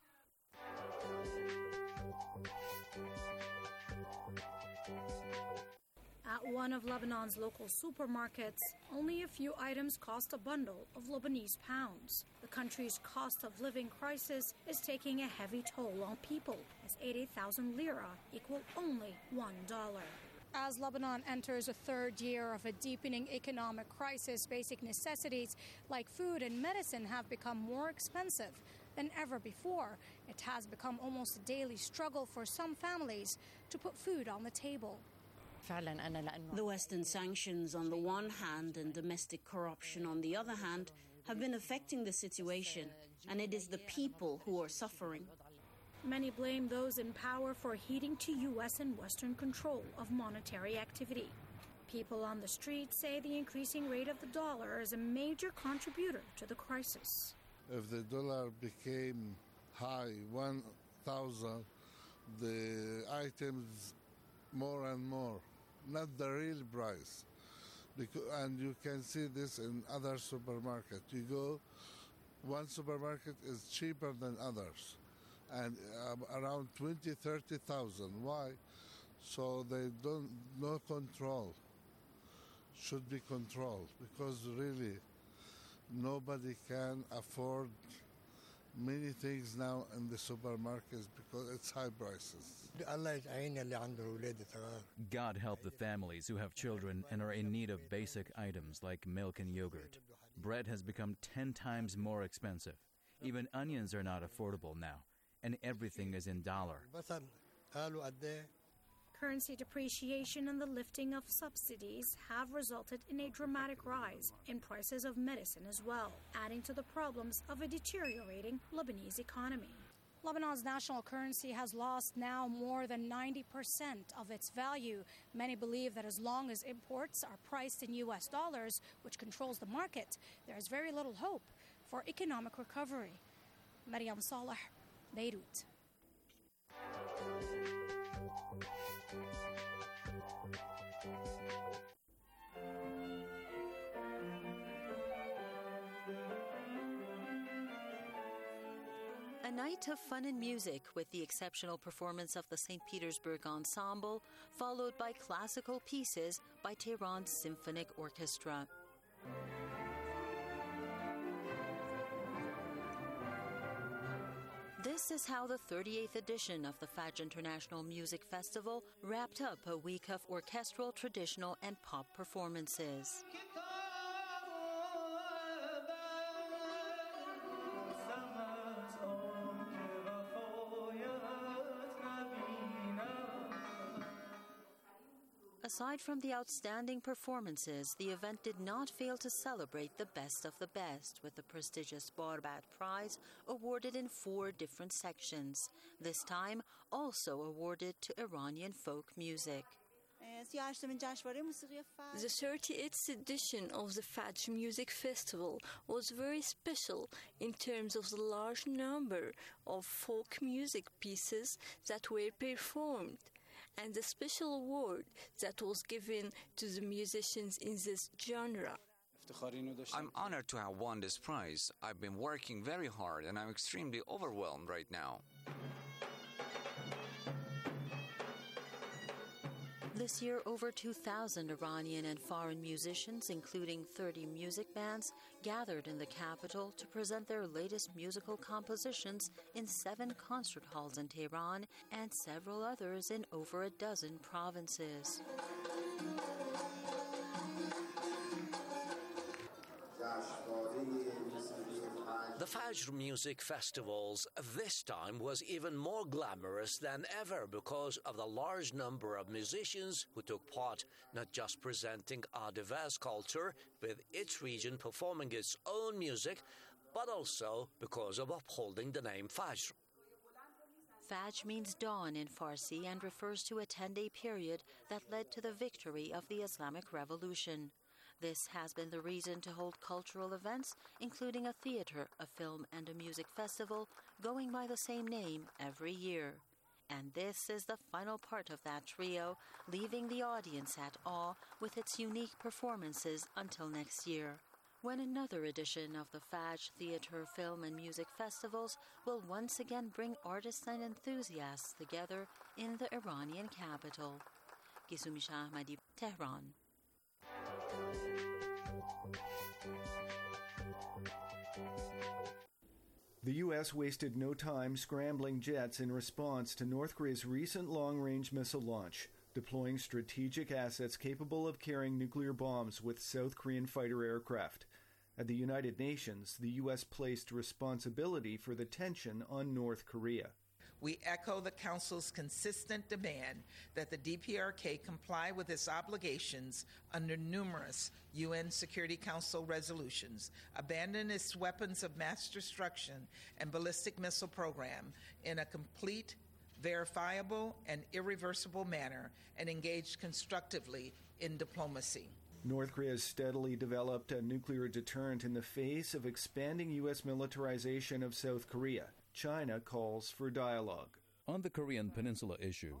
S19: At one of Lebanon's local supermarkets, only a few items cost a bundle of Lebanese pounds. The country's cost of living crisis is taking a heavy toll on people, as eighty thousand lira equal only one dollar. As Lebanon enters a third year of a deepening economic crisis, basic necessities like food and medicine have become more expensive than ever before. It has become almost a daily struggle for some families to put food on the table.
S20: The Western sanctions on the one hand and domestic corruption on the other hand have been affecting the situation, and it is the people who are suffering.
S19: Many blame those in power for heeding to U S and Western control of monetary activity. People on the street say the increasing rate of the dollar is a major contributor to the crisis.
S21: If the dollar became high, one thousand, the items more and more, not the real price. Because, and you can see this in other supermarkets. You go, one supermarket is cheaper than others, and um, around twenty, thirty thousand. Why? So they don't, no control. Should be controlled, because really nobody can afford many things now in the supermarkets because it's high prices.
S25: God help the families who have children and are in need of basic items like milk and yogurt. Bread has become ten times more expensive. Even onions are not affordable now, and everything is in dollar.
S19: Currency depreciation and the lifting of subsidies have resulted in a dramatic rise in prices of medicine as well, adding to the problems of a deteriorating Lebanese economy. Lebanon's national currency has lost now more than ninety percent of its value. Many believe that as long as imports are priced in U S dollars, which controls the market, there is very little hope for economic recovery. Mariam Saleh, Beirut.
S1: A night of fun and music with the exceptional performance of the Saint Petersburg Ensemble, followed by classical pieces by Tehran's Symphonic Orchestra. This is how the thirty-eighth edition of the Fajr International Music Festival wrapped up a week of orchestral, traditional, and pop performances. Aside from the outstanding performances, the event did not fail to celebrate the best of the best, with the prestigious Barbat Prize awarded in four different sections, this time also awarded to Iranian folk music.
S2: The thirty-eighth edition of the Fajr Music Festival was very special in terms of the large number of folk music pieces that were performed, and the special award that was given to the musicians in this genre.
S3: I'm honored to have won this prize. I've been working very hard and I'm extremely overwhelmed right now.
S1: This year, over two thousand Iranian and foreign musicians, including thirty music bands, gathered in the capital to present their latest musical compositions in seven concert halls in Tehran and several others in over a dozen provinces.
S10: The Fajr Music Festivals this time was even more glamorous than ever because of the large number of musicians who took part, not just presenting our diverse culture with each region performing its own music, but also because of upholding the name Fajr.
S1: Fajr means dawn in Farsi and refers to a ten-day period that led to the victory of the Islamic Revolution. This has been the reason to hold cultural events, including a theater, a film, and a music festival going by the same name every year. And this is the final part of that trio, leaving the audience at awe with its unique performances until next year, when another edition of the Fajr Theater, Film, and Music Festivals will once again bring artists and enthusiasts together in the Iranian capital. Gisumi Shahmadi, Tehran.
S7: The U S wasted no time scrambling jets in response to North Korea's recent long-range missile launch, deploying strategic assets capable of carrying nuclear bombs with South Korean fighter aircraft. At the United Nations, the U S placed responsibility for the tension on North Korea.
S8: We echo the Council's consistent demand that the D P R K comply with its obligations under numerous U N Security Council resolutions, abandon its weapons of mass destruction and ballistic missile program in a complete, verifiable, and irreversible manner, and engage constructively in diplomacy.
S7: North Korea has steadily developed a nuclear deterrent in the face of expanding U S militarization of South Korea. China calls for dialogue.
S25: On the Korean Peninsula issue,